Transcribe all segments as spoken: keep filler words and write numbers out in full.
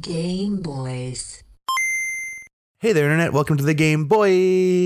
Game Boys. Hey there, Internet. Welcome to the Game Boys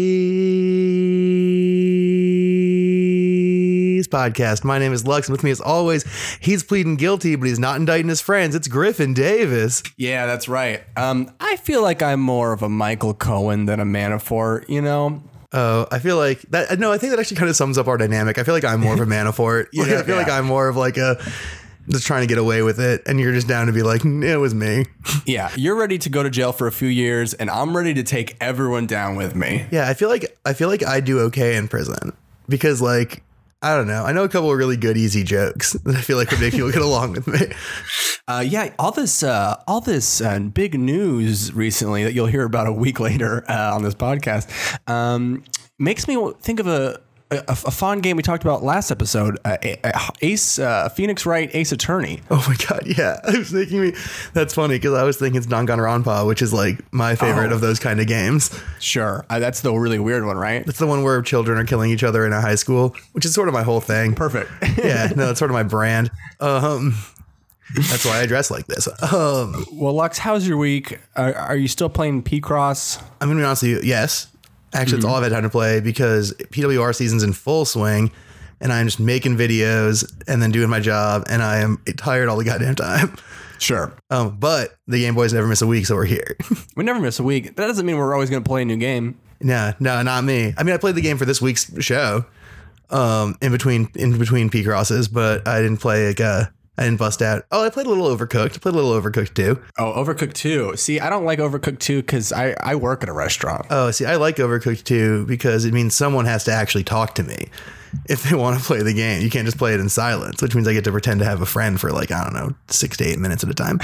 podcast. My name is Lux, and with me as always, he's pleading guilty, but he's not indicting his friends. It's Griffin Davis. Yeah, that's right. Um, I feel like I'm more of a Michael Cohen than a Manafort, you know? Oh, I feel like that. No, I think that actually kind of sums up our dynamic. I feel like I'm more of a Manafort. Yeah, Like, I feel yeah. like I'm more of like a just trying to get away with it, and you're just down to be like, it was me. Yeah, you're ready to go to jail for a few years, and I'm ready to take everyone down with me. Yeah, I feel like I feel like I do okay in prison because, like, I don't know. I know a couple of really good, easy jokes that I feel like would make people get along with me. Uh, yeah, all this, uh, all this uh, big news recently that you'll hear about a week later uh, on this podcast um, makes me think of a. A, a fun game we talked about last episode, uh, Ace, uh, Phoenix Wright, Ace Attorney. Oh my god, yeah. I was thinking me. That's funny because I was thinking it's Danganronpa, which is like my favorite Oh. of those kind of games. Sure, uh, that's the really weird one, right? It's the one where children are killing each other in a high school, which is sort of my whole thing. Perfect. Yeah, no, it's sort of my brand. Um, that's why I dress like this. Um, Well, Lux, how's your week? Are, are you still playing P-Cross? I'm gonna be honest with you. Yes, actually, it's all I've had time to play because P W R season's in full swing, and I'm just making videos and then doing my job, and I am tired all the goddamn time. Sure. Um, but the Game Boys never miss a week, so we're here. We never miss a week. That doesn't mean we're always going to play a new game. No, no, not me. I mean, I played the game for this week's show, um, in between in between P crosses, but I didn't play like uh, I didn't bust out. Oh, I played a little Overcooked. I played a little Overcooked too. Oh, Overcooked two. See, I don't like Overcooked two because I, I work at a restaurant. Oh, see, I like Overcooked too because it means someone has to actually talk to me if they want to play the game. You can't just play it in silence, which means I get to pretend to have a friend for like, I don't know, six to eight minutes at a time.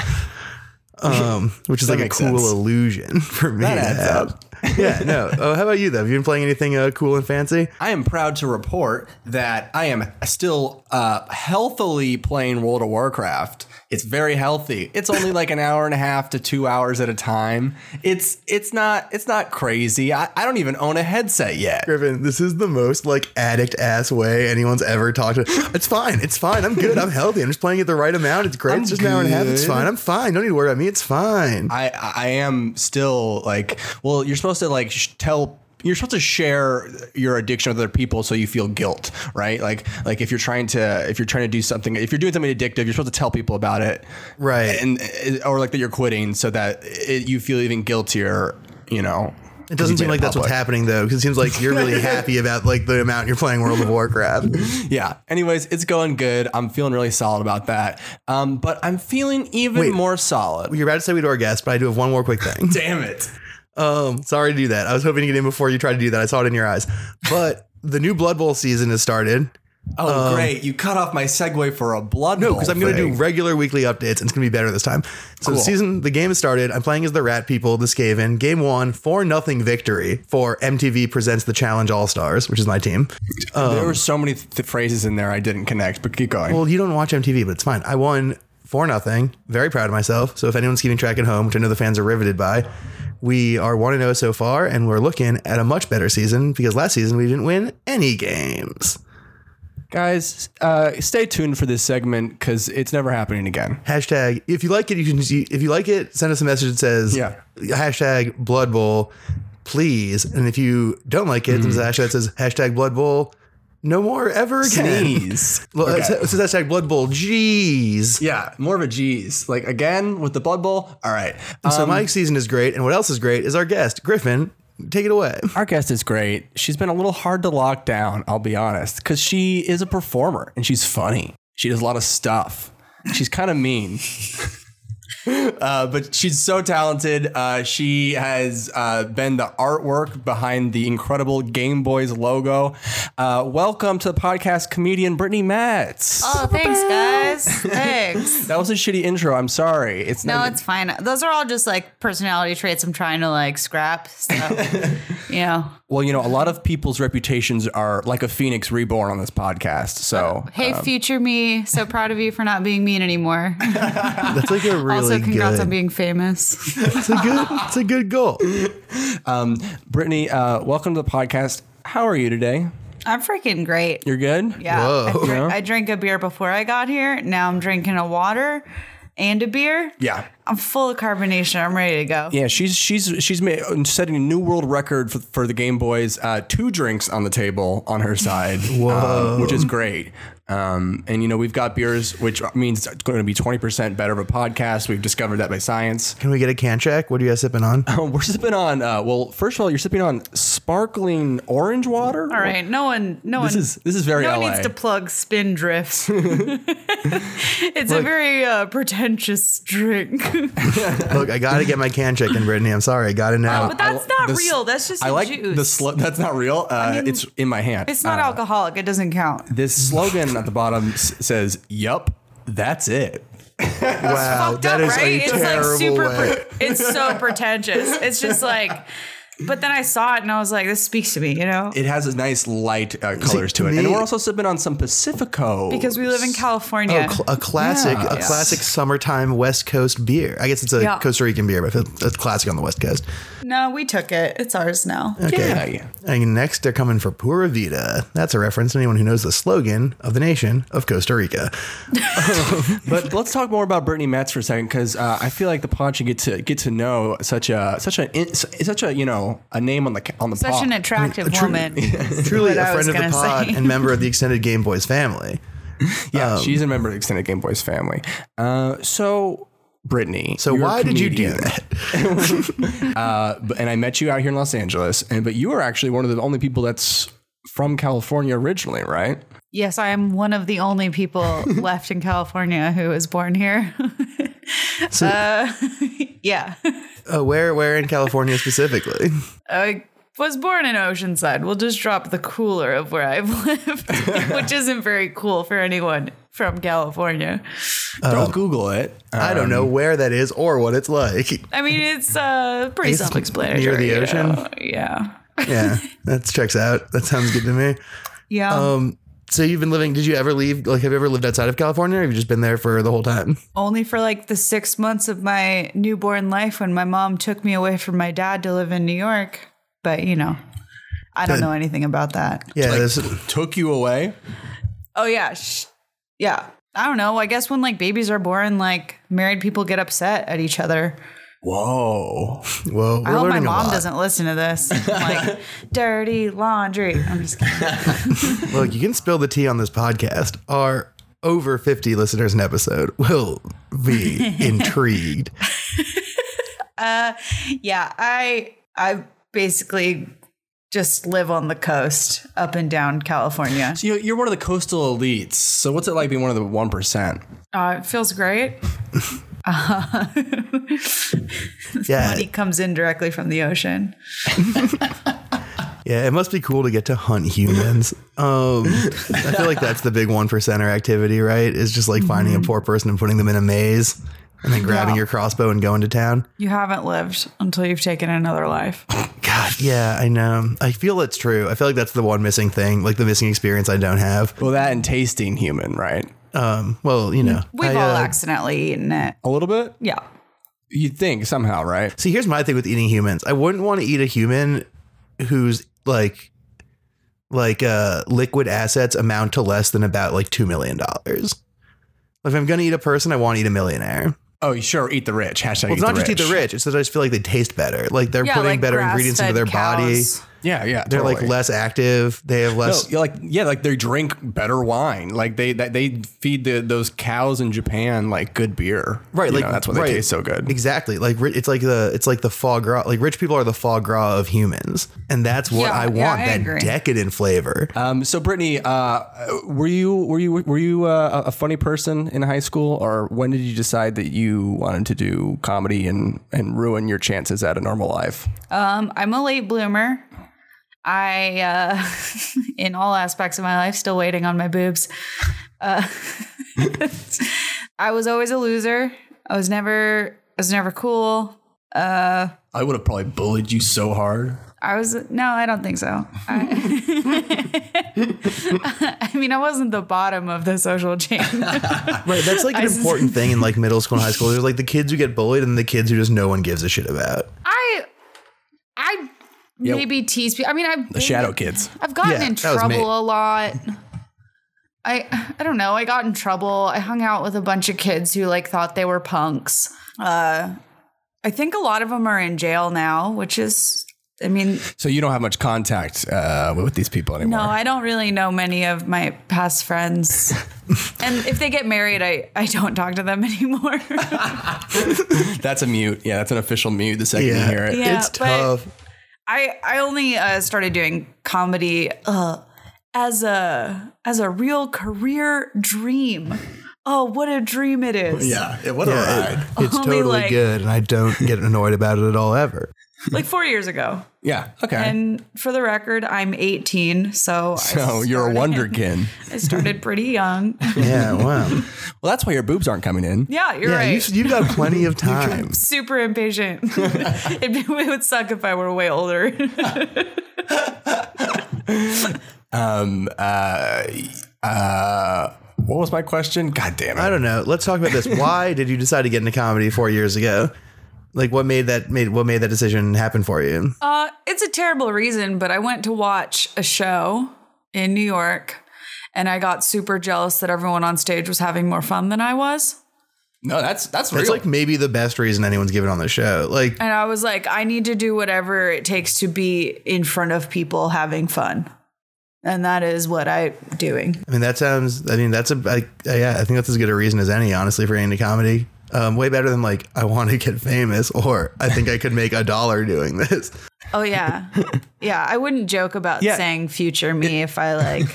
Um, which is That like a makes cool sense. illusion for me That to adds have. up. Yeah, no. Oh, how about you though? Have you been playing anything uh, cool and fancy? I am proud to report that I am still uh, healthily playing World of Warcraft. It's very healthy. It's only like an hour and a half to two hours at a time. It's it's not it's not crazy. I, I don't even own a headset yet. Griffin, this is the most like addict ass way anyone's ever talked to. It's fine. It's fine. I'm good. I'm healthy. I'm just playing it the right amount. It's great. I'm it's just an hour and a half. It's good. fine. I'm fine. Don't need to worry about me. It's fine. I I am still like, well, you're supposed to like sh- tell you're supposed to share your addiction with other people so you feel guilt, right? Like like if you're trying to if you're trying to do something, if you're doing something addictive, you're supposed to tell people about it, Right. And or like that you're quitting so that it, you feel even guiltier, you know. It doesn't seem like that's what's happening though, because it seems like you're really happy about like the amount you're playing World of Warcraft. Yeah. Anyways, it's going good. I'm feeling really solid about that. Um, but I'm feeling even Wait. more solid. You're about to say we do our guest, but I do have one more quick thing. Damn it. Um, sorry to do that. I was hoping to get in before you tried to do that. I saw it in your eyes. But the new Blood Bowl season has started. Oh, great. You cut off my segue for a blood No, bowl because I'm going to do thing. regular weekly updates, and it's going to be better this time. So the Cool. season, the game has started. I'm playing as the Rat People, the Skaven. Game one, four nothing victory for M T V Presents the Challenge All Stars, which is my team. There were so many th- phrases in there I didn't connect, but keep going. Well, you don't watch M T V, but it's fine. I won four nothing. Very proud of myself. So if anyone's keeping track at home, which I know the fans are riveted by, we are one and oh so far, and we're looking at a much better season because last season we didn't win any games. Guys, uh, stay tuned for this segment because it's never happening again. Hashtag, if you like it, you can, if you like it, send us a message that says, Yeah. hashtag Blood Bowl, please. And if you don't like it, there's a hashtag that says hashtag Blood Bowl, no more ever again. Sneeze. Well, Okay. it says hashtag Blood Bowl, jeez. Yeah, more of a G's. Like again with the Blood Bowl. All right. So Um, my season is great. And what else is great is our guest, Griffin. Take it away. Our guest is great. She's been a little hard to lock down, I'll be honest, because she is a performer and she's funny. She does a lot of stuff. She's kind of mean. Uh, but she's so talented. Uh, she has uh, been the artwork behind the incredible Game Boys logo. Uh, welcome to the podcast, comedian Brittany Metz. Oh, thanks, guys. Thanks. That was a shitty intro. I'm sorry. It's No, not. it's fine. Those are all just like personality traits I'm trying to like scrap. So, you know. Well, you know, a lot of people's reputations are like a phoenix reborn on this podcast. So, Hey, future me. So proud of you for not being mean anymore. That's like a really also, congrats good. on being famous. It's a good. It's a good goal. um, Brittany, uh, welcome to the podcast. How are you today? I'm freaking great. You're good? Yeah. Whoa. I, dr- Yeah. I drank a beer before I got here. Now I'm drinking a water. and a beer. Yeah. I'm full of carbonation. I'm ready to go. Yeah, she's she's she's made, setting a new world record for, for the Game Boys. Uh, two drinks on the table on her side, um, which is great. Um, and you know we've got beers, which means it's going to be twenty percent better of a podcast. We've discovered that by science. Can we get a can check? What are you guys sipping on? Um, we're sipping on. Uh, well, first of all, you're sipping on sparkling orange water. All right, no one, no This one. is this is very no L A. one needs to plug Spin Drifts. It's a very uh, pretentious drink. Look, I got to get my can check in, Brittany. I'm sorry. I got to know. Oh, but that's not the s- real. That's just I a like juice. the sl- That's not real. Uh, mean, it's in my hand. It's not Uh, alcoholic. It doesn't count. This slogan at the bottom s- says, "Yup, that's it." Wow, Fucked that up, is right? a It's like terrible super. way. Pre- it's so pretentious. It's just like. But then I saw it and I was like, this speaks to me, you know? It has a nice light uh, colors to to it, me- and we're also sipping on some Pacifico Because we live in California. Oh, cl- a classic, Yeah. a Yes. classic summertime West Coast beer. I guess it's a Yeah. Costa Rican beer, but it's classic on the West Coast. No, we took it. It's ours now. Okay. Yeah, yeah. And next, they're coming for Pura Vida. That's a reference to anyone who knows the slogan of the nation of Costa Rica. But let's talk more about Brittany Metz for a second, because uh, I feel like the pod should get to get to know such a such a in- such a you know a name on the on the Such pod. an attractive True- woman. Truly What a I was friend of the gonna pod say. and member of the extended Game Boys family. Yeah, she's a member of the extended Game Boys family. Uh, so. Brittany. So you're a why did you do comedian. that? Uh, but- and I met you out here in Los Angeles, and but you are actually one of the only people that's from California originally, right? Yes, I am one of the only people left in California who was born here. uh, yeah. Uh, where, where in California specifically? I was born in Oceanside. We'll just drop the cooler of where I've lived, which isn't very cool for anyone from California. Don't Google it. I don't know where that is or what it's like. I mean, it's uh, pretty It's self-explanatory. near the you ocean? know? Yeah. Yeah, that checks out. That sounds good to me. Yeah. Um, so you've been living, did you ever leave, like, have you ever lived outside of California or have you just been there for the whole time? Only for like the six months of my newborn life when my mom took me away from my dad to live in New York. But, you know, I don't Good. know anything about that. Yeah, Like, this, took you away. Oh, yeah. Sh- yeah. I don't know. I guess when like babies are born, like married people get upset at each other. Whoa. whoa, we're I hope my learning a mom lot. doesn't listen to this. Like, dirty laundry. I'm just kidding. Look, you can spill the tea on this podcast. Our over fifty listeners an episode will be intrigued. Yeah, I I basically just live on the coast up and down California. So you- you're one of the coastal elites. So what's it like being one of the one percent? Uh, it feels great. Uh, Yeah, money comes in directly from the ocean. yeah, it must be cool to get to hunt humans. Um, I feel like that's the big one percenter activity, right? Is just like finding a poor person and putting them in a maze and then grabbing Yeah. your crossbow and going to town. You haven't lived until you've taken another life. God, yeah, I know. I feel it's true. I feel like that's the one missing thing, like the missing experience I don't have. Well, that and tasting human, right? Um, well, you know, We've I, all uh, accidentally eaten it. A little bit? Yeah. You'd think somehow, right? See, here's my thing with eating humans. I wouldn't want to eat a human whose like like uh liquid assets amount to less than about like two million dollars. If I'm gonna eat a person, I want to eat a millionaire. Oh, sure. Eat the rich. Hashtag Well, it's eat not the just rich. eat the rich. It's that I just feel like they taste better. Like they're Yeah, putting like better ingredients into their grass-fed body. cows. Yeah, yeah. They're like totally. less active. They have No, less. you're like yeah, like they drink better wine. Like they that they feed the those cows in Japan like good beer. Right, You like know, that's why right. they taste so good. Exactly, like ri- it's like the it's like the foie gras. Like rich people are the foie gras of humans, and that's what Yeah, I want. yeah, I that agree. decadent flavor. Um, so Brittany, uh, were you were you were you uh, a funny person in high school, or when did you decide that you wanted to do comedy and and ruin your chances at a normal life? Um, I'm a late bloomer. I, uh, in all aspects of my life, still waiting on my boobs. Uh, I was always a loser. I was never, I was never cool. Uh, I would have probably bullied you so hard. I was, no, I don't think so. I, I mean, I wasn't the bottom of the social chain. Right, that's like an I s- important thing in like middle school and high school. There's like the kids who get bullied and the kids who just no one gives a shit about. I, I Yeah. maybe tease people. I mean, I've The shadow kids. I've gotten Yeah, in that was me. trouble a lot. I I don't know. I got in trouble. I hung out with a bunch of kids who like thought they were punks. Uh, I think a lot of them are in jail now, which is, I mean, So you don't have much contact uh, with these people anymore. no, I don't really know many of my past friends. And if they get married, I, I don't talk to them anymore. That's a mute. Yeah, that's an official mute the second Yeah. you hear it. Yeah, It's but tough. I I only uh, started doing comedy uh, as a as a real career dream. Oh, what a dream it is! Yeah, what a Yeah, ride. it- it's Only, totally like- good, and I don't get annoyed about it at all ever. Like four years ago. Yeah, okay. And for the record, I'm eighteen, so I so you're a started- wonderkin. I started pretty young. Yeah, wow. Well, that's why your boobs aren't coming in. Yeah, you're Yeah, right. you you got plenty of time. Super impatient. It'd be, it would suck if I were way older. Um. Uh. Uh. What was my question? God damn it. I don't know. Let's talk about this. Why did you decide to get into comedy four years ago? Like, what made that made what made that decision happen for you? Uh, it's a terrible reason, but I went to watch a show in New York, and I got super jealous that everyone on stage was having more fun than I was. No, that's that's That's real. like maybe the best reason anyone's given on the show. Like, And I was like, I need to do whatever it takes to be in front of people having fun. And that is what I'm doing. I mean, that sounds. I mean, that's a. I, yeah, I think that's as good a reason as any, honestly, for getting into comedy. Um, way better than like, I want to get famous, or I think I could make a dollar doing this. Oh, yeah. Yeah, I wouldn't joke about Yeah. saying future me if I like.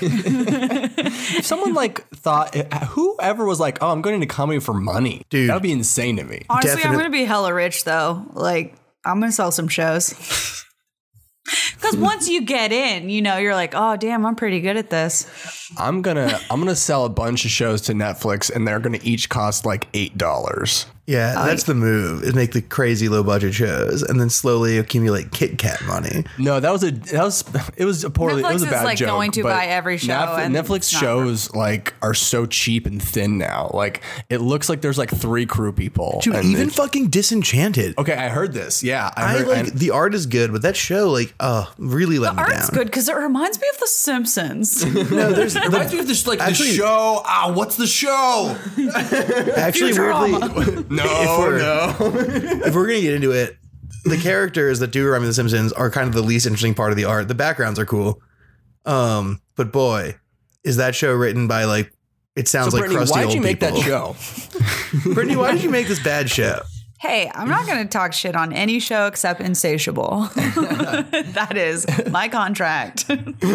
if someone like thought, whoever was like, oh, I'm going into comedy for money, Dude. that would be insane to me. Honestly, Definite- I'm going to be hella rich, though. Like, I'm going to sell some shows. Because once you get in, you know, you're like, oh, damn, I'm pretty good at this. I'm gonna I'm gonna sell a bunch of shows to Netflix, and they're gonna each cost like eight dollars. Yeah, that's the move. Is make the crazy low budget shows and then slowly accumulate Kit Kat money. No, that was a that was it was a poorly Netflix it was a is, bad like, joke. going to but buy every show, Netf- and Netflix it's not shows like are so cheap and thin now. Like it looks like there's like three crew people. Dude, and even it- fucking Disenchanted. okay, I heard this. Yeah, I I heard. like and- the art is good, but that show, like, oh, really let me Art's down. good because it reminds me of The Simpsons. No, there's it reminds me of this like Actually- the show. Ah, what's the show? actually weirdly. No, If we're- no. If we're gonna get into it, the characters that do remind me of The Simpsons are kind of the least interesting part of the art. The backgrounds are cool, um, but boy, is that show written by like it sounds So like Brittany, crusty why old did you make people. that show? Brittany, why did you make this bad show? Hey, I'm not going to talk shit on any show except Insatiable. That is my contract.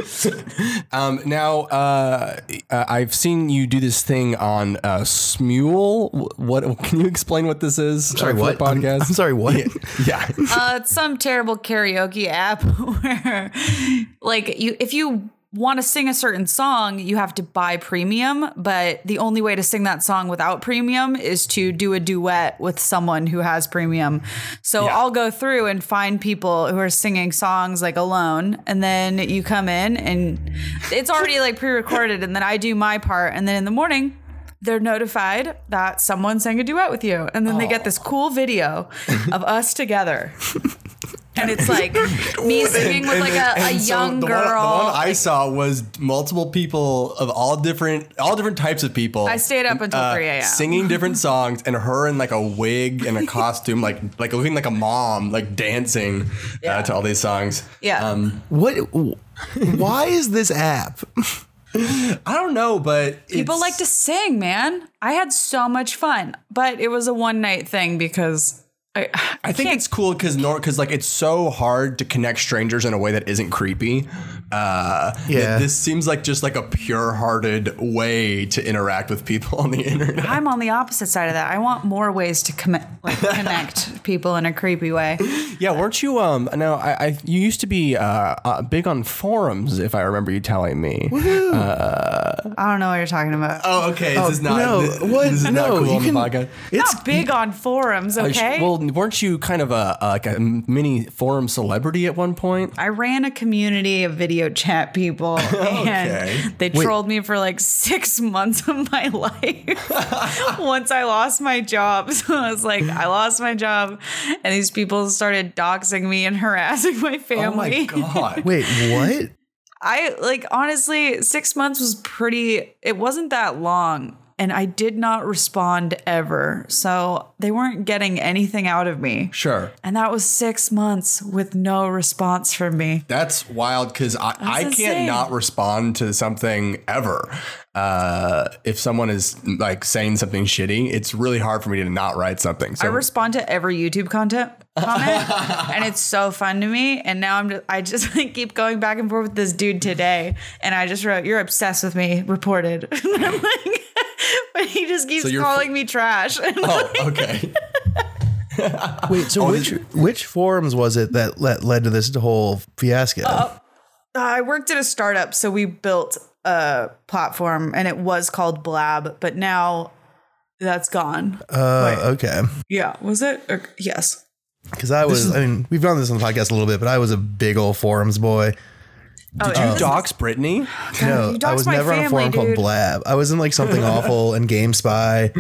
Um, now, uh, uh, I've seen you do this thing on uh, Smule. What can you explain what this is? Sorry, Uh, for what? the I'm, podcast? I'm sorry, what? Yeah. Uh, it's some terrible karaoke app where, like, you if you want to sing a certain song, you have to buy premium, but the only way to sing that song without premium is to do a duet with someone who has premium. So Yeah. I'll go through and find people who are singing songs like alone, and then you come in and it's already like pre-recorded, and then I do my part, and then in the morning they're notified that someone sang a duet with you, and then they get this cool video of us together. And it's like me singing with like a, a And so young the girl. One, the one I saw was multiple people of all different, all different types of people. I stayed up until three a.m. singing different songs, and her in like a wig and a costume, like like looking like a mom, like dancing Yeah. uh, to all these songs. Yeah. Um, What? Why is this app? I don't know, but People it's- like to sing, man. I had so much fun, but it was a one night thing because I, I think it's cool because nor because like it's so hard to connect strangers in a way that isn't creepy. Uh, Yeah. th- this seems like just like a pure-hearted way to interact with people on the internet. I'm on the opposite side of that. I want more ways to com- like connect people in a creepy way. Yeah, weren't you? Um, no, I, I you used to be uh, uh, big on forums, if I remember you telling me. I don't know what you're talking about. Oh, okay. This is not. no, this, what? This is No, not cool you on can- the podcast. It's Not big on forums, Uh, sh- okay? Well, weren't you kind of a, a like a mini forum celebrity at one point? I ran a community of video chat people, Okay. and they trolled me for like six months of my life. Once I lost my job, so I was like, I lost my job, and these people started doxing me and harassing my Oh my family. god! wait, what? I like honestly, six months was pretty, it wasn't that long. And I did not respond ever. So they weren't getting anything out of me. Sure. And that was six months with no response from me. That's wild because I, I can't insane. not respond to something ever. Uh, if someone is like saying something shitty, it's really hard for me to not write something. So I respond to every YouTube content comment and it's so fun to me. And now I'm just, I just like, keep going back and forth with this dude today. And I just wrote, "You're obsessed with me," reported. And I'm like, but he just keeps So you're calling f- me trash. oh, okay. Wait, so Oh, which this- which forums was it that led, led to this whole fiasco? Uh, I worked at a startup, so we built a platform and it was called Blab, but now that's gone. Uh, Wait. okay. Yeah, was it? Or, yes. Because I was, I mean, we've done this on the podcast a little bit, but I was a big old forums boy. Oh, Did you dox Brittany? No, you I doxed was my never on a family, forum called dude. Blab. I was in like Something Awful and GameSpy,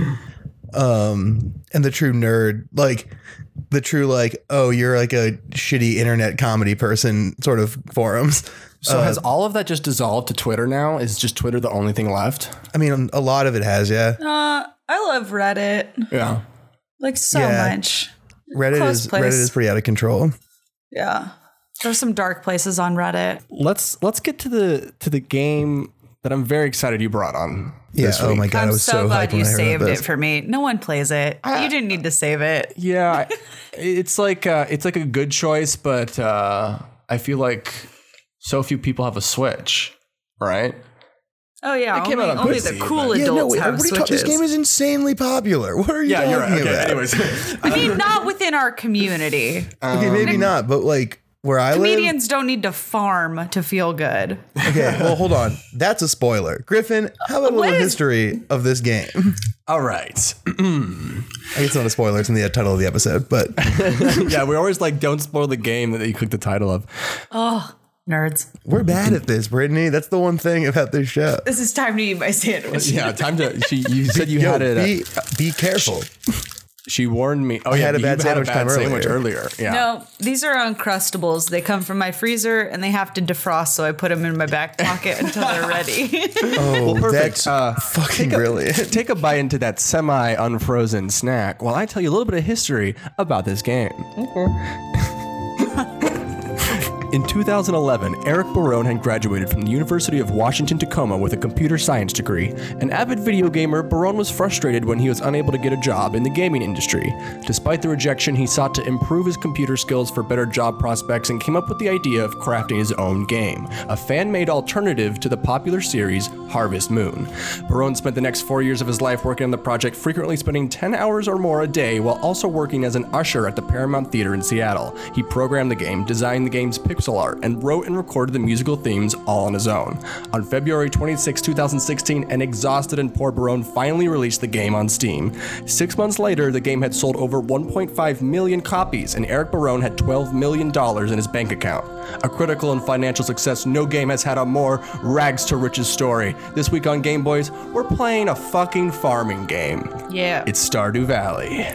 um, and the true nerd, like the true like, oh, you're like a shitty internet comedy person sort of forums. So has all of that just dissolved to Twitter now? Is just Twitter the only thing left? I mean, a lot of it has, yeah. Uh, I love Reddit. Yeah. Like so Yeah. much. Reddit Close is place. Reddit is pretty out of control. Yeah. There's some dark places on Reddit. Let's let's get to the to the game that I'm very excited you brought on. Yeah. this Oh week. my god, I I'm was so, so, glad hyped when you I heard saved about it this. for me. No one plays it. you didn't need to save it. Yeah, I- it's like uh, it's like a good choice, but uh, I feel like so few people have a Switch, right? Oh yeah, It came only, out on only P C, the cool but- Yeah, no, adults wait, have everybody talk, Switches. this game is insanely popular. What are you Yeah, talking you're right. Okay, about? anyways, I mean, not within our community. Okay, maybe not, but like where I live. Comedians don't need to farm to feel good. Okay, well, hold on. That's a spoiler. Griffin, how about a What little is- history of this game? all right. I guess it's not a spoiler. It's in the title of the episode, but Yeah, we always like don't spoil the game that you click the title of. Oh, nerds. we're bad at this, Brittany. That's the one thing about this show. This is time to eat my sandwich. Yeah, time to. She, you said you Yo, had it. uh, be, be careful. she warned me. Oh yeah, had a you bad sandwich time sandwich earlier. earlier. Yeah. No, these are Uncrustables. They come from my freezer and they have to defrost, so I put them in my back pocket until they're ready. Oh, perfect. that's Uh, fucking brilliant. Take a bite into that semi-unfrozen snack while I tell you a little bit of history about this game. In two thousand eleven, Eric Barone had graduated from the University of Washington Tacoma with a computer science degree. An avid video gamer, Barone was frustrated when he was unable to get a job in the gaming industry. Despite the rejection, he sought to improve his computer skills for better job prospects and came up with the idea of crafting his own game, a fan-made alternative to the popular series Harvest Moon. Barone spent the next four years of his life working on the project, frequently spending ten hours or more a day while also working as an usher at the Paramount Theater in Seattle. He programmed the game, designed the game's pixel art, and wrote and recorded the musical themes all on his own. On February twenty-sixth, twenty sixteen, an exhausted and poor Barone finally released the game on Steam. Six months later, the game had sold over one point five million copies, and Eric Barone had twelve million dollars in his bank account. A critical and financial success, no game has had a more rags to riches story. This week on Game Boys, we're playing a fucking farming game. Yeah. It's Stardew Valley.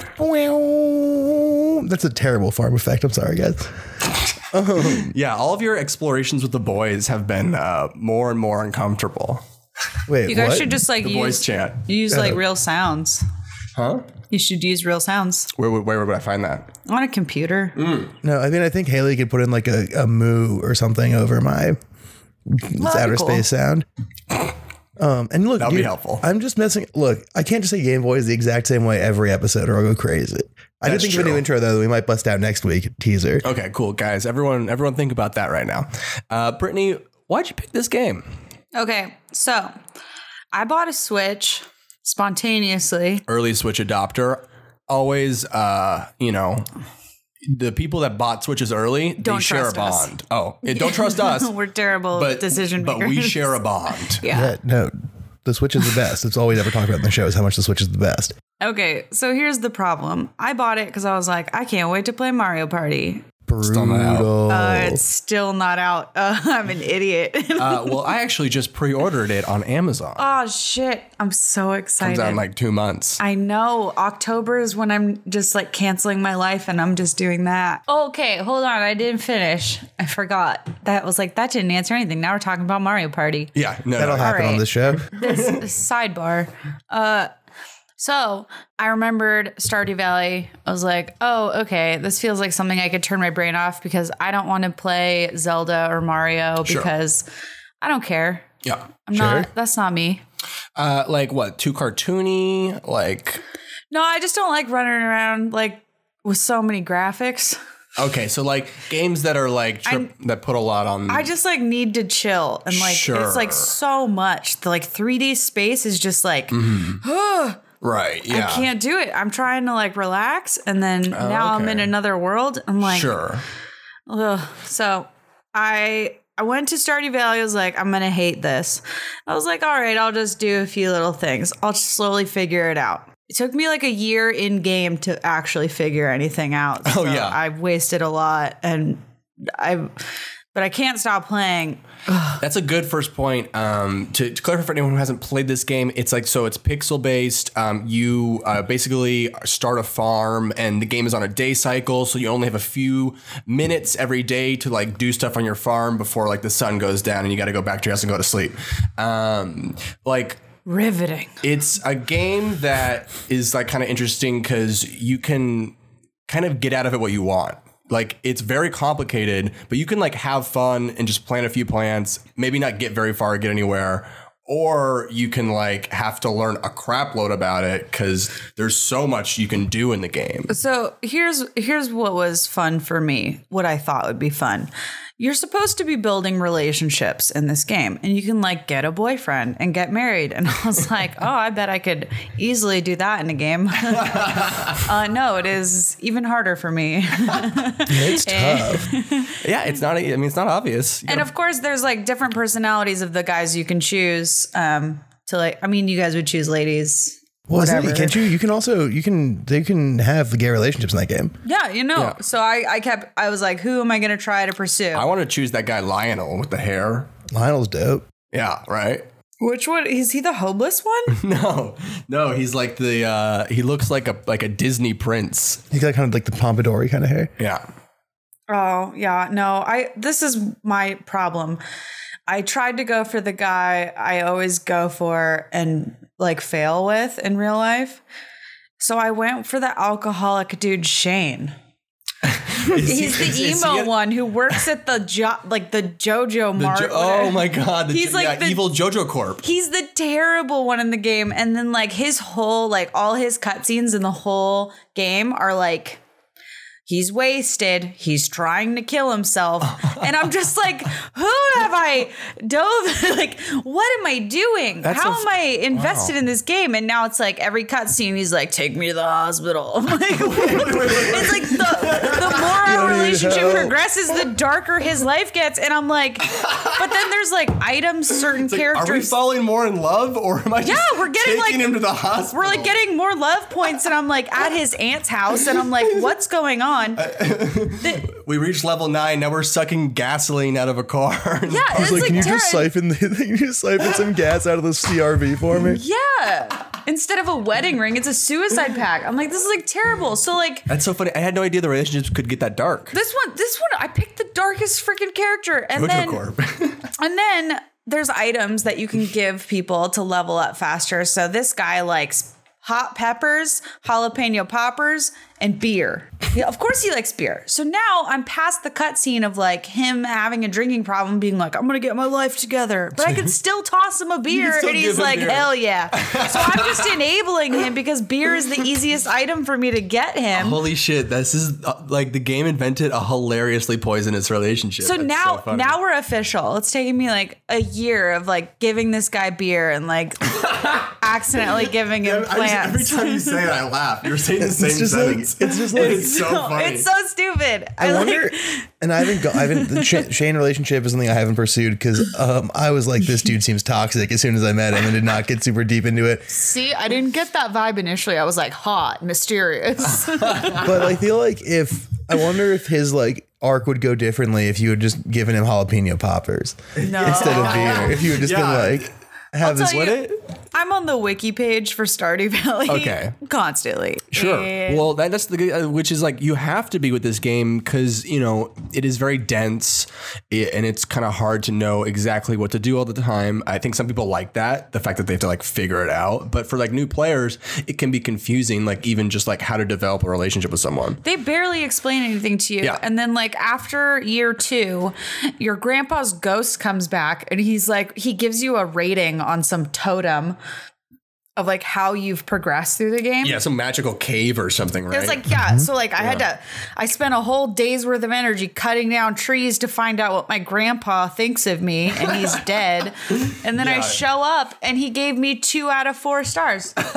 That's a terrible farm effect. I'm sorry, guys. Yeah, all of your explorations with the boys have been uh, more and more uncomfortable. Wait, You guys what? should just like The use, boys chant. use like real sounds. Huh? You should use real sounds Where, where, where would I find that? on a computer. No, I mean, I think Haley could put in like a, a moo or something over my outer cool. space sound. Um, and look, That'd be dude, helpful. I'm just messing. Look, I can't just say Game Boy is the exact same way every episode, or I'll go crazy. I did That's think of a true. new intro though that we might bust out next week. Teaser. Okay, cool, guys. Everyone, everyone, think about that right now. Uh, Brittany, why'd you pick this game? Okay, so I bought a Switch spontaneously. Early Switch adopter. Always, uh, you know, the people that bought Switches early, they Don't share a trust us. bond. Oh, yeah, don't trust us. We're terrible but decision makers. But we share a bond. Yeah. Yeah, no, the Switch is the best. It's all we ever talk about in the show is how much the Switch is the best. Okay, so here's the problem. I bought it because I was like, I can't wait to play Mario Party. Still not out. Brutal. Uh, it's still not out. Uh, I'm an idiot. Uh, well, I actually just pre-ordered it on Amazon. Oh shit! I'm so excited. Comes out in like two months. I know. October is when I'm just like canceling my life and I'm just doing that. Okay, hold on. I didn't finish. I forgot. That was like, that didn't answer anything. Now we're talking about Mario Party. Yeah, no, That'll no. happen right. on this show. This sidebar. Uh, so I remembered Stardew Valley. I was like, oh, okay. This feels like something I could turn my brain off because I don't want to play Zelda or Mario Sure. because I don't care. Yeah. I'm Sure. not, that's not me. Uh, like what? Too cartoony? Like, No, I just don't like running around like with so many graphics. okay, so like games that are like trip, that put a lot on. I just like need to chill and like Sure. it's like so much. The like three D space is just like right. Yeah. I can't do it. I'm trying to like relax and then now I'm okay. in another world. I'm like Sure. ugh. So I I went to Stardew Valley. I was like, I'm gonna hate this. I was like, all right, I'll just do a few little things. I'll just slowly figure it out. It took me like a year in game to actually figure anything out. Oh, So yeah. I've wasted a lot and I but I can't stop playing. That's a good first point. Um, to, to clarify for anyone who hasn't played this game, it's like, so it's pixel based. Um, you uh, basically start a farm and the game is on a day cycle. So you only have a few minutes every day to like do stuff on your farm before like the sun goes down and you got to go back to your house and go to sleep. Um, like, Riveting. it's a game that is like kind of interesting because you can kind of get out of it what you want. Like, it's very complicated, but you can like have fun and just plant a few plants, maybe not get very far or get anywhere. Or you can like have to learn a crap load about it because there's so much you can do in the game. So here's here's what was fun for me, what I thought would be fun. You're supposed to be building relationships in this game and you can like get a boyfriend and get married. And I was like, oh, I bet I could easily do that in a game. uh, no, it is even harder for me. It's tough. Yeah, it's not, I mean, it's not obvious. You And gotta- of course, there's like different personalities of the guys you can choose um, to like, I mean, you guys would choose ladies. Well, isn't Whatever. it, can't you? You can also you can they can have gay relationships in that game. Yeah, you know. Yeah. So I, I kept, I was like, who am I going to try to pursue? I want to choose that guy Lionel with the hair. Lionel's dope. Yeah, right? Which one? Is he the homeless one? No, no, he's like the, uh, he looks like a like a Disney prince. He's got kind of like the pompadour kind of hair. Yeah. Oh, yeah. No, I, this is my problem. I tried to go for the guy I always go for and like fail with in real life. So I went for the alcoholic dude, Shane. He's the is he emo a- one who works at the jo- like the JoJo The Mart. jo- oh my God. The He's jo- like yeah, the- evil JoJo Corp. He's the terrible one in the game. And then like his whole, like all his cutscenes in the whole game are like, he's wasted. He's trying to kill himself. And I'm just like, who have I dove? Like, what am I doing? That's How a f- am I invested in this game? And now it's like every cutscene, he's like, take me to the hospital. I'm like, it's like the, the more our relationship help. progresses, the darker his life gets. And I'm like, but then there's like items, certain It's like, characters. are we falling more in love or am I just Yeah, we're getting, taking like- him to the hospital? We're like getting more love points, and I'm like at his aunt's house, and I'm like, what's going on? The- We reached level nine. Now we're sucking gasoline out of a car. yeah, I was it's like, can you terror- just siphon the, can you just siphon some gas out of the C R V for me? Yeah. Instead of a wedding ring, it's a suicide pact. I'm like, this is like terrible. So like That's so funny. I had no idea the relationships could get that dark. this one, this one, I picked the darkest freaking character, and JoJo then Corp. and then there's items that you can give people to level up faster. So this guy likes hot peppers, jalapeno poppers, and beer. Yeah, of course he likes beer. So now I'm past the cutscene of like him having a drinking problem, being like, I'm gonna get my life together. But I can still toss him a beer, still and give he's him like, beer. hell yeah. So I'm just enabling him because beer is the easiest item for me to get him. Holy shit. This is uh, like the game invented a hilariously poisonous relationship. So That's now, so funny. now we're official. It's taken me like a year of like giving this guy beer and like accidentally giving him I just- plants. every time you say it, I laugh. You're saying the same just like- sentence. it's just like- it's so funny. It's so stupid. I like- wonder, and I haven't, go, I haven't. The Sh- Shane relationship is something I haven't pursued because um, I was like, this dude seems toxic as soon as I met him, and did not get super deep into it. See, I didn't get that vibe initially. I was like hot, mysterious. But I feel like if I wonder if his like arc would go differently if you had just given him jalapeno poppers No. instead of beer. If you had just Yeah. been like, have this. tell you- I'm on the wiki page for Stardew Valley. Okay. Constantly. Sure. And Well, that, that's the good- uh, which is like you have to be with this game because you know it is very dense i- and it's kind of hard to know exactly what to do all the time. I think some people like that, the fact that they have to like figure it out. But for like new players, it can be confusing. Like even just like how to develop a relationship with someone. they barely explain anything to you. Yeah. And then like after year two, your grandpa's ghost comes back and he's like, he gives you a rating on some totem of like how you've progressed through the game. Yeah, some magical cave or something, right? It was like, yeah. So like I had to, I spent a whole day's worth of energy cutting down trees to find out what my grandpa thinks of me, and he's dead. And then I Yeah. show up and he gave me two out of four stars. And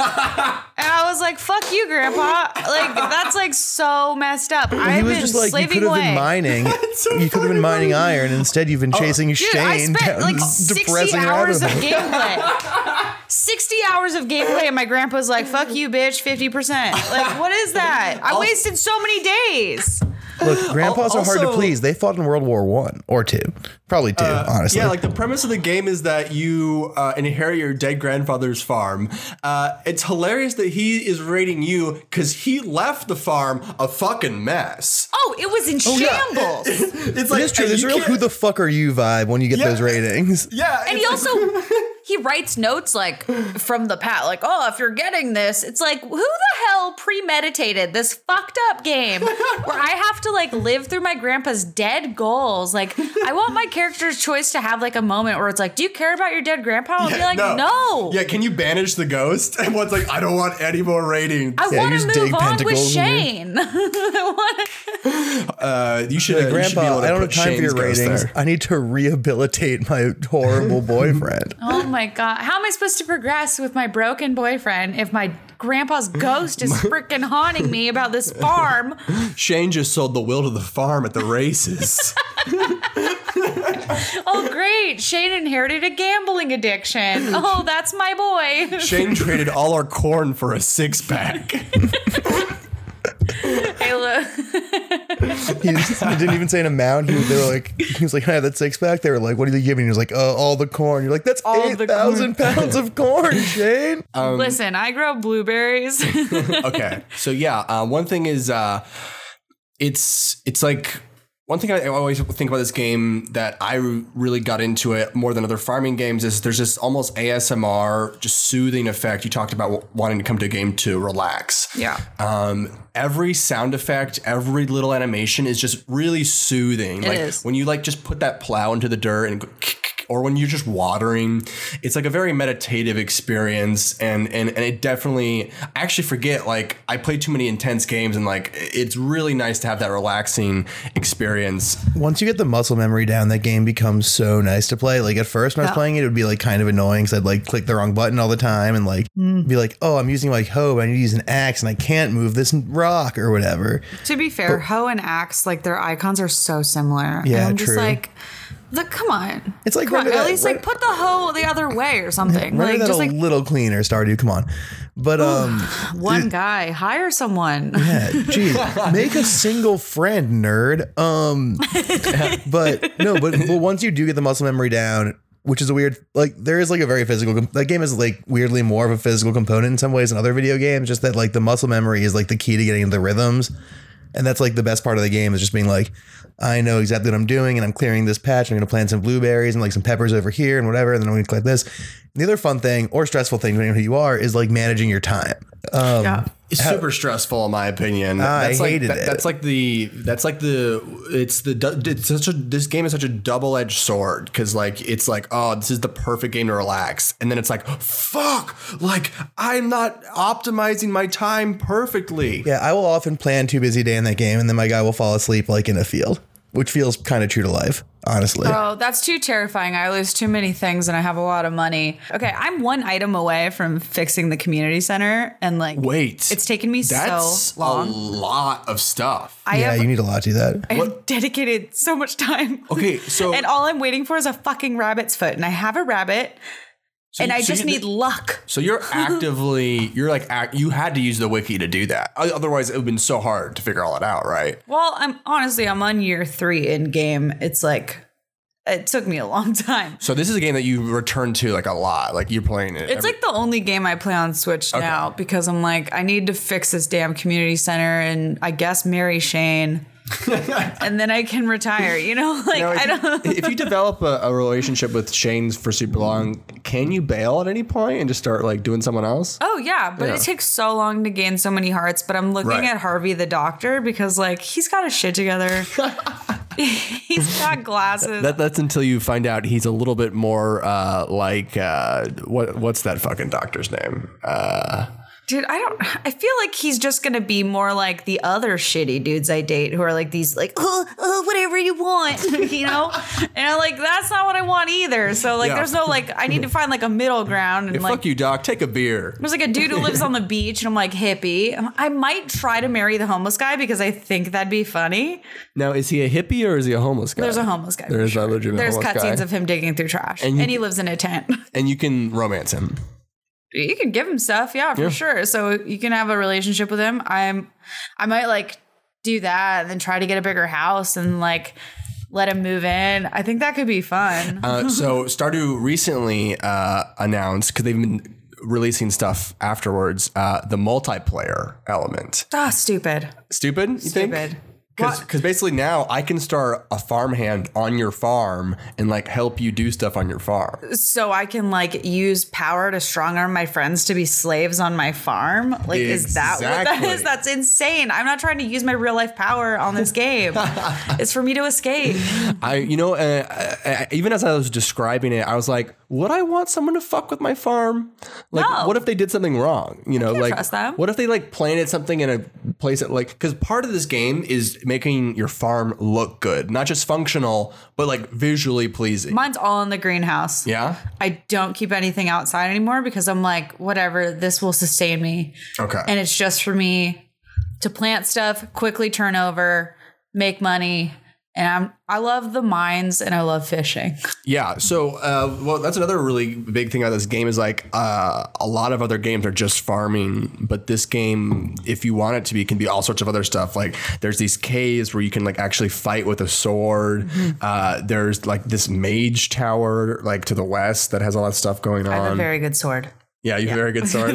I was like, fuck you, grandpa. Like that's like so messed up. He I've was been just like, you slaving could have away. been mining. so you could have funny, been mining buddy. iron. Instead, you've been chasing Dude, I Shane spent down like sixty depressing hours of rabbit hole. gameplay. sixty hours of gameplay, and my grandpa's like, fuck you, bitch, fifty percent. Like, what is that? I wasted so many days. Look, grandpas are hard to Also- please. They fought in World War One or two, probably two, honestly. Yeah, like the premise of the game is that you uh, inherit your dead grandfather's farm. Uh, it's hilarious that he is rating you because he left the farm a fucking mess. Oh, it was in shambles. It's It like is true. There's you a real can't- "who the fuck are you" vibe when you get Yeah. those ratings. Yeah, And it's he like- also he writes notes like from the pat, like, oh, if you're getting this, it's like, who the hell premeditated this fucked up game where I have to like live through my grandpa's dead goals? Like, I want my character's choice to have like a moment where it's like, do you care about your dead grandpa? I'll be like, no. Yeah, can you banish the ghost? And one's like, I don't want any more ratings. I Yeah, want you to just move dig on with pentacles in Shane. I want Uh, you should, Like, uh, you should be Grandpa, able to I don't have put time for your Shane's ghost ratings. there. I need to rehabilitate my horrible boyfriend. Oh my God. How am I supposed to progress with my broken boyfriend if my grandpa's ghost is freaking haunting me about this farm? Shane just sold the will to the farm at the races. Oh, great. Shane inherited a gambling addiction. Oh, that's my boy. Shane traded all our corn for a six pack. Hey, look. He, just- he didn't even say an amount. He was, they were like, he was like, "Can I have that six pack?" They were like, "What are you giving?" He was like, "Uh, all the corn." You're like, "That's All eight the thousand pounds of corn, Shane." Listen, I grow blueberries. Okay, so yeah, uh, one thing is, uh, it's it's like one thing I, I always think about this game that I re- really got into it more than other farming games is there's this almost A S M R, just soothing effect. You talked about w- wanting to come to a game to relax. Yeah. Um, every sound effect, every little animation is just really soothing. It like is. when you like just put that plow into the dirt and go, or when you're just watering, it's like a very meditative experience. And, and, and it definitely, I actually forget, like I play too many intense games and like, it's really nice to have that relaxing experience. Once you get the muscle memory down, that game becomes so nice to play. Like at first when I was Yeah. playing it, it would be like kind of annoying because I'd like click the wrong button all the time and like be like, "Oh, I'm using my hoe, but I need to use an axe and I can't move this rock or whatever." To be fair, hoe and axe, like their icons are so similar. Yeah, and I'm just true. like, the, come on. It's like come on, render at that- least ren- like put the hoe the other way or something. Render Like that just a like little cleaner, Stardew. Come on, but um, one guy, hire someone. yeah, geez, make a single friend, nerd. Um, but no, but, but once you do get the muscle memory down, which is a weird, like there is like a very physical, com- that game is like weirdly more of a physical component in some ways than other video games, just that like the muscle memory is like the key to getting into the rhythms. And that's like the best part of the game is just being like, I know exactly what I'm doing and I'm clearing this patch. I'm going to plant some blueberries and like some peppers over here and whatever. And then I'm going to collect this. And the other fun thing or stressful thing, depending on who you are, is like managing your time. Um, Yeah. It's super stressful in my opinion. I that's like hated that- it. That's like the that's like the it's the du- it's such a this game is such a double edged sword because like it's like oh this is the perfect game to relax and then it's like fuck like I'm not optimizing my time perfectly. Yeah, I will often plan too busy day in that game, and then my guy will fall asleep like in a field, which feels kind of true to life, honestly. Oh, that's too terrifying. I lose too many things and I have a lot of money. Okay, I'm one item away from fixing the community center and like Wait, it's taken me that's so a long. lot of stuff. I yeah, have you need a lot to do that. I have dedicated so much time. Okay, so and all I'm waiting for is a fucking rabbit's foot. And I have a rabbit and I so just you- need luck. So you're actively, you're like, act, you had to use the wiki to do that. Otherwise, it would have been so hard to figure all it out, right? Well, I'm honestly, I'm on year three in game. It's like, it took me a long time. So this is a game that you return to like a lot. Like you're playing it. It's every- like the only game I play on Switch now because I'm like, I need to fix this damn community center and I guess marry Shane. And then I can retire, you know? Like, Now, if, I don't. you, if you develop a, a relationship with Shane for super long, can you bail at any point and just start like doing someone else? Oh, yeah. But Yeah. it takes so long to gain so many hearts. But I'm looking Right. at Harvey the doctor because, like, he's got his shit together. He's got glasses. That, that's until you find out he's a little bit more uh, like uh, what what's that fucking doctor's name? Uh, Dude, I don't. I feel like he's just gonna be more like the other shitty dudes I date, who are like these, like, oh, oh whatever you want, you know. And I'm like, that's not what I want either. So like, Yeah. there's no like, I need to find like a middle ground. And hey, like, fuck you, doc. Take a beer. there's like a dude who lives on the beach, and I'm like, hippie. I might try to marry the homeless guy because I think that'd be funny. Now, is he a hippie or is he a homeless guy? There's a homeless guy. There for is sure. a legitimate There's homeless cutscenes guy. of him digging through trash, And and, you- he lives in a tent. And you can romance him. You can give him stuff, yeah, for Yeah. sure. So you can have a relationship with him. I'm, I might like do that and then try to get a bigger house and like let him move in. I think that could be fun. Uh, so Stardew recently uh, announced, because they've been releasing stuff afterwards, uh, the multiplayer element. Ah, stupid. Stupid, you think? Stupid. Because What? basically now I can start a farmhand on your farm and like help you do stuff on your farm. So I can like use power to strong arm my friends to be slaves on my farm. Like, is that what that Exactly. is? That's insane. I'm not trying to use my real life power on this game. It's for me to escape. I, you know, uh, uh, even as I was describing it, I was like, would I want someone to fuck with my farm? Like, No. what if they did something wrong? You know, can't like, trust them. what if they like planted something in a place that like, because part of this game is making your farm look good, not just functional, but like visually pleasing. Mine's all in the greenhouse. Yeah. I don't keep anything outside anymore because I'm like, whatever, this will sustain me. Okay. And it's just for me to plant stuff, quickly turn over, make money. And I'm, I love the mines and I love fishing. Yeah. So, uh, well, that's another really big thing about this game is like uh, a lot of other games are just farming, but this game, if you want it to be, can be all sorts of other stuff. Like there's these caves where you can like actually fight with a sword. Mm-hmm. Uh, there's like this mage tower like to the west that has all that stuff going on. I have a very good sword. yeah, you have a very good sword.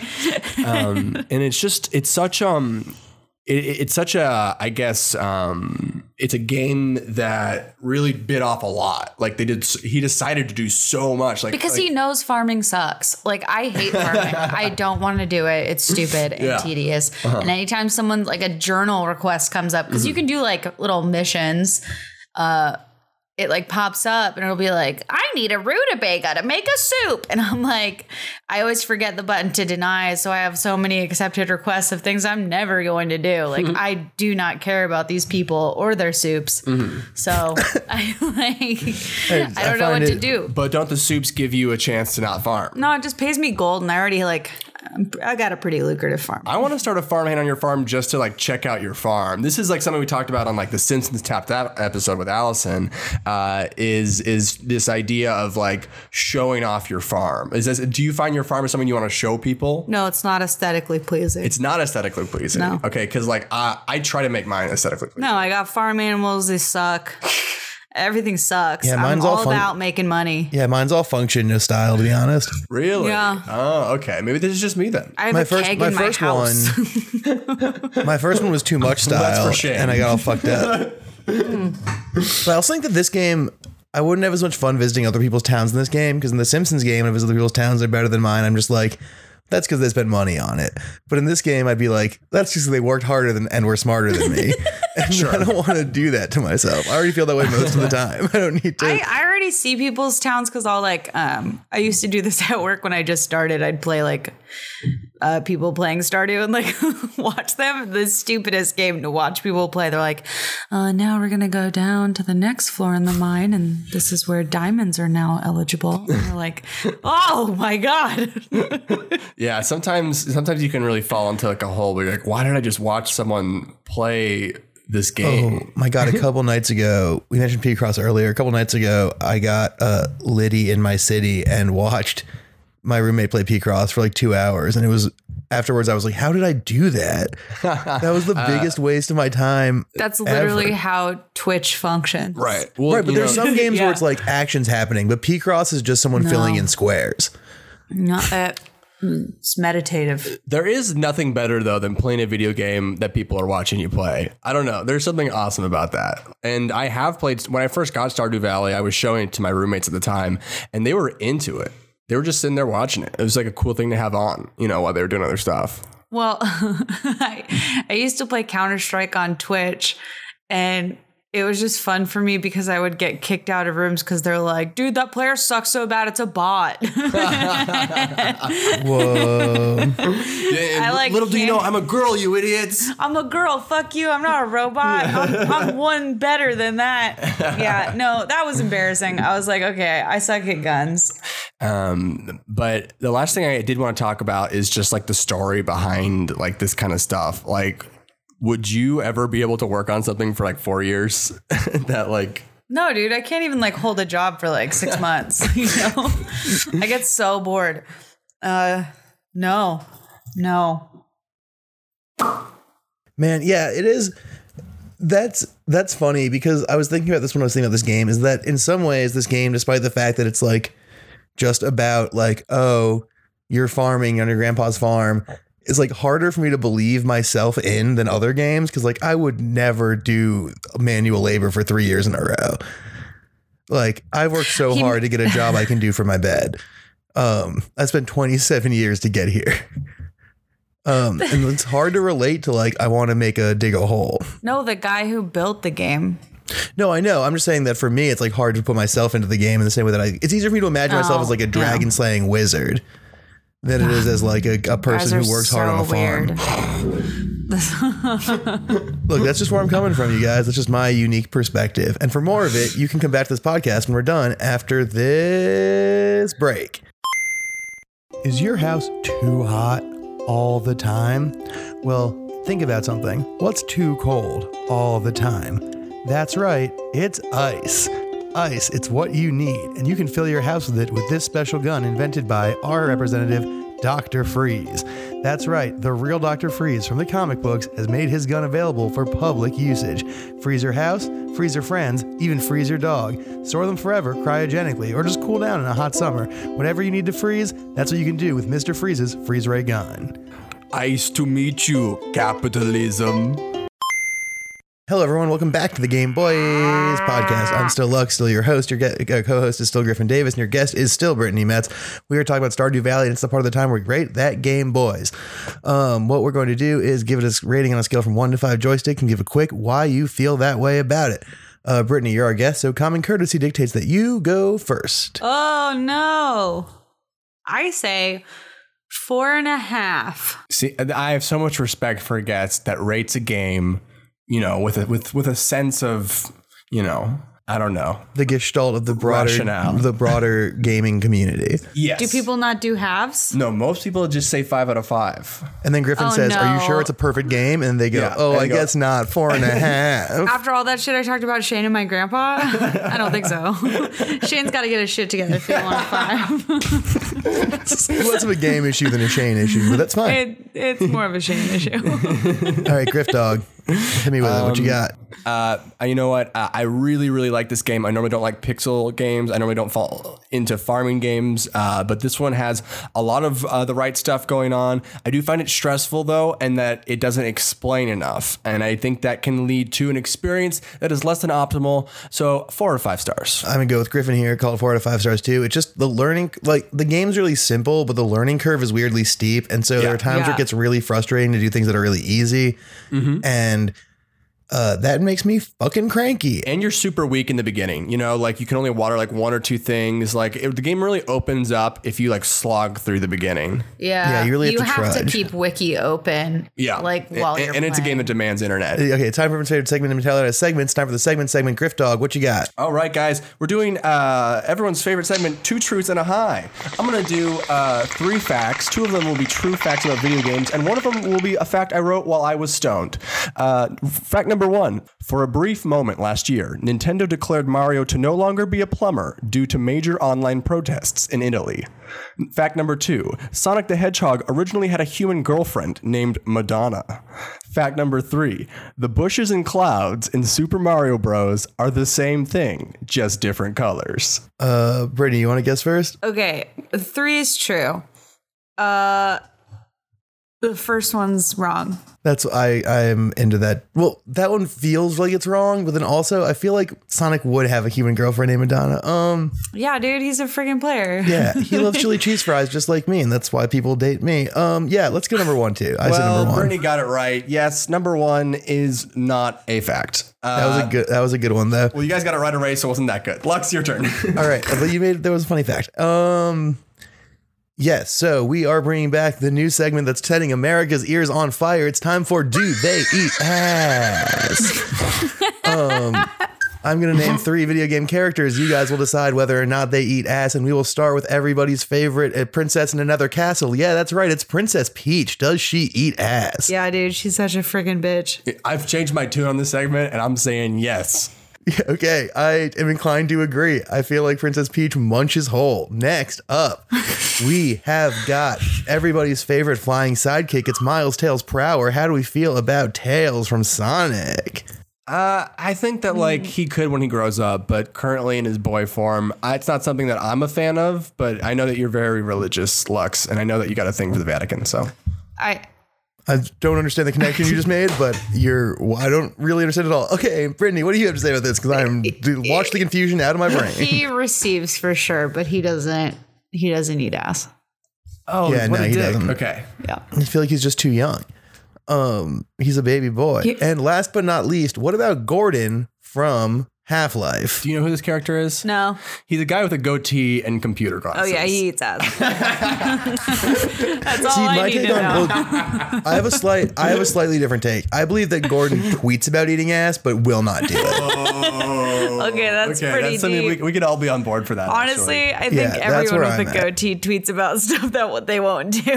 um, and it's just it's such um. It, it's such a, I guess, um, it's a game that really bit off a lot. Like they did, he decided to do so much. Like Because like, he knows farming sucks. Like, I hate farming. I don't want to do it. It's stupid and Yeah. tedious. And anytime someone, like a journal request comes up, because you can do like little missions, uh, it like pops up and it'll be like, I need a rutabaga to make a soup. And I'm like, I always forget the button to deny. So I have so many accepted requests of things I'm never going to do. Like, I do not care about these people or their soups. So I like, I don't know find what to it- do. But don't the soups give you a chance to not farm? No, it just pays me gold, and I already like I got a pretty lucrative farm. I want to start a farmhand on your farm just to like check out your farm. This is like something we talked about on like the Simpsons Tap That episode with Allison. Uh, is is this idea of like showing off your farm? Is this? Do you find your farm is something you want to show people? No, it's not aesthetically pleasing. It's not aesthetically pleasing. No. Okay, because like I I try to make mine aesthetically pleasing. no, I got farm animals. They suck. Everything sucks. Yeah, mine's I'm all all fun- about making money. Yeah, mine's all function, no style, to be honest. Really? Yeah. Oh, okay. Maybe this is just me then. I have My a first, keg my in my first house. one, my first one was too much That's style, for shame. and I got all fucked up. But I also think that this game, I wouldn't have as much fun visiting other people's towns in this game, because in the Simpsons game, when I visit other people's towns, they're better than mine. I'm just like, that's because they spent money on it. But in this game, I'd be like, that's just 'cause they worked harder than and were smarter than me. And I don't want to do that to myself. I already feel that way most of the time. I don't need to. I, I already see people's towns because I'll like um I used to do this at work when I just started. I'd play like uh people playing Stardew and like watch them. The stupidest game to watch people play. They're like, uh now we're gonna go down to the next floor in the mine and this is where diamonds are now eligible. And you're like, oh my god. Yeah. Sometimes sometimes you can really fall into like a hole where you're like, why did I just watch someone play this game? Oh my God, a couple nights ago, we mentioned P-Cross earlier. A couple nights ago, I got uh, Liddy in my city and watched my roommate play P-Cross for like two hours. And it was afterwards, I was like, how did I do that? That was the biggest waste of my time. That's literally ever. how Twitch functions. Right. Well, Right, but you there's know- some games Yeah. where it's like action's happening, but P-Cross is just someone No. filling in squares. Not that. It's meditative. There is nothing better though than playing a video game that people are watching you play. I don't know. There's something awesome about that. And I have played when I first got Stardew Valley, I was showing it to my roommates at the time and they were into it. They were just sitting there watching it. It was like a cool thing to have on, you know, while they were doing other stuff. Well, I, I used to play Counter-Strike on Twitch, and it was just fun for me because I would get kicked out of rooms because they're like, dude, that player sucks so bad, it's a bot. Whoa. I like Little do you know, can't- I'm a girl, you idiots. I'm a girl, fuck you, I'm not a robot. I'm, I'm one better than that. Yeah, no, that was embarrassing. I was like, okay, I suck at guns. Um, but the last thing I did want to talk about is just like the story behind like this kind of stuff. Like, would you ever be able to work on something for like four years that like... No, dude, I can't even like hold a job for like six months. You know, I get so bored. Uh, no, no. Man, yeah, it is. That's that's funny because I was thinking about this when I was thinking about this game, is that in some ways this game, despite the fact that it's like just about like, oh, you're farming on your grandpa's farm, is like harder for me to believe myself in than other games. Cause like I would never do manual labor for three years in a row. Like I've worked so He- hard to get a job I can do for my bed. Um, I spent twenty-seven years to get here. Um, and it's hard to relate to like, I want to make a dig a hole. No, the guy who built the game. No, I know. I'm just saying that for me, it's like hard to put myself into the game in the same way that I, it's easier for me to imagine myself Oh, as like a yeah. dragon slaying wizard than it is as like a, a Guys person are who works hard on a so farm. weird. Look, that's just where I'm coming from, you guys. That's just my unique perspective. And for more of it, you can come back to this podcast when we're done after this break. Is your house too hot all the time? Well, think about something. What's too cold all the time? That's right, it's ice. Ice, it's what you need, and you can fill your house with it with this special gun invented by our representative, Doctor Freeze. That's right, the real Doctor Freeze from the comic books has made his gun available for public usage. Freeze your house, freeze your friends, even freeze your dog. Store them forever cryogenically, or just cool down in a hot summer. Whatever you need to freeze, that's what you can do with Mister Freeze's Freeze Ray gun. Ice to meet you, capitalism. Hello, everyone. Welcome back to the Game Boys podcast. I'm still Lux, still your host. Your ge- uh, co-host is still Griffin Davis, and your guest is still Brittany Metz. We are talking about Stardew Valley, and it's the part of the time where we rate that Game Boys. Um, what we're going to do is give it a rating on a scale from one to five joystick and give a quick why you feel that way about it. Uh, Brittany, you're our guest, so common courtesy dictates that you go first. Oh no. I say four and a half. See, I have so much respect for a guest that rates a game, you know, with a with with a sense of, you know, I don't know. The gestalt of the broader, Rationale. the broader gaming community. Yes. Do people not do halves? No, most people just say five out of five. And then Griffin Oh, says, "Are you no. sure it's a perfect game?" And they go, Yeah, "Oh, and I they go- guess not. Four and a half." After all that shit I talked about Shane and my grandpa, I don't think so. Shane's got to get his shit together if he wants five. It's less of a game issue than a Shane issue, but that's fine. It, it's more of a Shane issue. All right, Griff Dog, hit me with it. What you got? Uh, you know what? Uh, I really, really like this game. I normally don't like pixel games. I normally don't fall into farming games, uh, but this one has a lot of uh, the right stuff going on. I do find it stressful, though, and that it doesn't explain enough. And I think that can lead to an experience that is less than optimal. So four or five stars. I'm gonna go with Griffin here. Call it four out of five stars too. It's just the learning, like the game's really simple, but the learning curve is weirdly steep, and so there are times where Yeah. it gets really frustrating to do things that are really easy, and uh, that makes me fucking cranky. And you're super weak in the beginning, you know, like you can only water like one or two things. Like it, the game really opens up if you like slog through the beginning. Yeah. Yeah, you really have you to have to trudge. keep Wiki open. Yeah. Like And- while and, you're and it's a game playing. that demands internet. Okay, time for everyone's favorite segment. And tell it as segments. Time for the segment. Segment. Griff Dog, what you got? All right, guys, we're doing uh, everyone's favorite segment, Two Truths and a High. I'm going to do uh, three facts. Two of them will be true facts about video games, and one of them will be a fact I wrote while I was stoned. Uh, fact number Number one, for a brief moment last year, Nintendo declared Mario to no longer be a plumber due to major online protests in Italy. Fact number two, Sonic the Hedgehog originally had a human girlfriend named Madonna. Fact number three, the bushes and clouds in Super Mario Bros. Are the same thing, just different colors. Uh, Brittany, you want to guess first? Okay, three is true. Uh, the first one's wrong. That's I I'm into that. Well, that one feels like it's wrong, but then also I feel like Sonic would have a human girlfriend named Madonna. Um, Yeah, dude, he's a friggin' player. yeah, he loves chili cheese fries just like me, and that's why people date me. Um, yeah, let's go number one too. I said Well, number one. Brittany got it right. Yes, number one is not a fact. Uh, That was a good. That was a good one though. well, you guys got it right away, so it wasn't that good. Lux, your turn. All right, but you made there was a funny fact. Um, yes, so we are bringing back the new segment that's setting America's ears on fire. It's time for Do They Eat Ass? um, I'm gonna name three video game characters. You guys will decide whether or not they eat ass, and we will start with everybody's favorite, a princess in another castle. Yeah, that's right. It's Princess Peach. Does she eat ass? Yeah, dude, she's such a friggin' bitch. I've changed my tune on this segment, and I'm saying yes. Yeah, okay, I am inclined to agree. I feel like Princess Peach munches whole. Next up, we have got everybody's favorite flying sidekick. It's Miles Tails Prower. How do we feel about Tails from Sonic? Uh, I think that like he could when he grows up, but currently in his boy form, I, it's not something that I'm a fan of. But I know that you're very religious, Lux, and I know that you got a thing for the Vatican. So I I don't understand the connection you just made, but you're, I don't really understand it all. Okay, Brittany, what do you have to say about this? Because I'm, dude, watch the confusion out of my brain. he receives for sure, but he doesn't. He doesn't eat ass. oh Yeah, what no, a he dick. doesn't. Okay, Yeah. I feel like he's just too young. Um, he's a baby boy. He- And last but not least, what about Gordon from Half-Life? do you know who this character is? No. He's a guy with a goatee and computer glasses. Oh yeah, he eats ass. That's all See, I my need take to on know. well, I have a slight, I have a slightly different take. I believe that Gordon tweets about eating ass, but will not do it. Oh, Okay, that's okay, pretty that's something deep. we, we could all be on board for that. Honestly, actually. I think Yeah, that's everyone where with I'm a at. goatee tweets about stuff that what they won't do.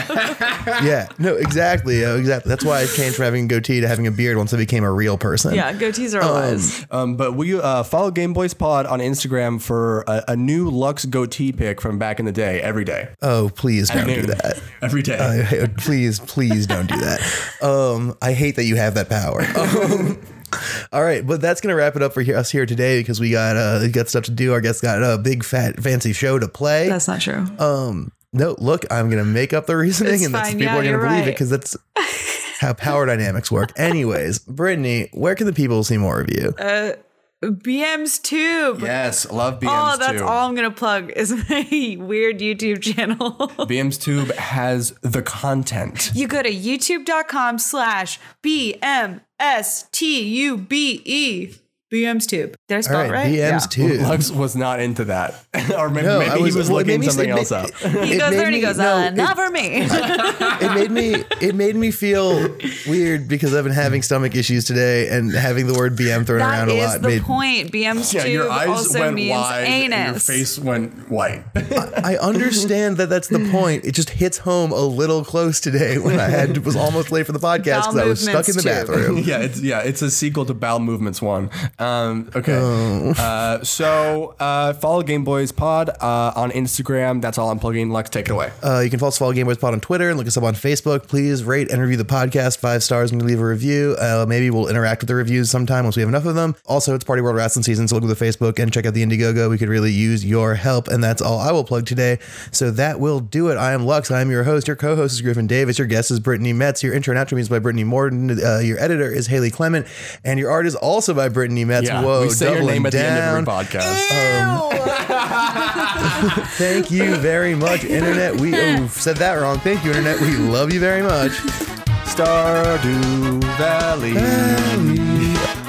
Yeah, no, exactly, uh, exactly. That's why I changed from having a goatee to having a beard once I became a real person. yeah, goatees are lies. Um, but we uh, follow Game Boys Pod on Instagram for a, a new Lux goatee pic from back in the day every day. Oh, please don't do Noon. that. Every day. I, please, please don't do that. Um, I hate that you have that power. Um, all right, but that's gonna wrap it up for here, us here today because we got uh, we got stuff to do. Our guests got a big fat fancy show to play. That's not true. Um, no, look, I'm gonna make up the reasoning, It's and that's fine. people Yeah, are gonna you're believe it right. because that's how power dynamics work. Anyways, Brittany, where can the people see more of you? B M's Tube. yes, love B M's Oh, that's Tube. all I'm gonna plug is my weird YouTube channel. B M's Tube has the content. You go to youtube.com slash B M S T U B E. B M's Tube. Did I All spell right, it right? B M's too. Lux was not into that. or maybe, No, maybe I was- he was well, it looking made me- something it else made- up. He It goes made there and he me- goes, no, uh, it- not for me. it made me it made me feel weird because I've been having stomach issues today and having the word B M thrown That around a is lot the made point. B M's Yeah, Tube your eyes also went means wide and your anus. face went white. I understand that that's the point. It just hits home a little close today when I had was almost late for the podcast because I was stuck in the movements, too. bathroom. yeah, it's yeah, it's a sequel to Bowel Movements One. Um, okay, Oh. uh, so uh, follow Game Boys Pod uh, on Instagram. That's all I'm plugging. Lex, take it away. Uh, you can also follow Game Boys Pod on Twitter and look us up on Facebook. Please rate and review the podcast five stars when you leave a review. Uh, maybe we'll interact with the reviews sometime once we have enough of them. Also, it's Party World Wrestling season, so look at the Facebook and check out the Indiegogo. We could really use your help, and that's all I will plug today. So that will do it. I am Lux. I am your host. Your co-host is Griffin Davis. Your guest is Brittany Metz. Your intro and outro music by Brittany Morton. Uh, your editor is Haley Clement, and your art is also by Brittany Metz. Yeah, Whoa, we say your doubling name at the end of every down. podcast. Thank you very much, Internet. We oh, said that wrong. Thank you, Internet. We love you very much. Stardew Valley. Valley.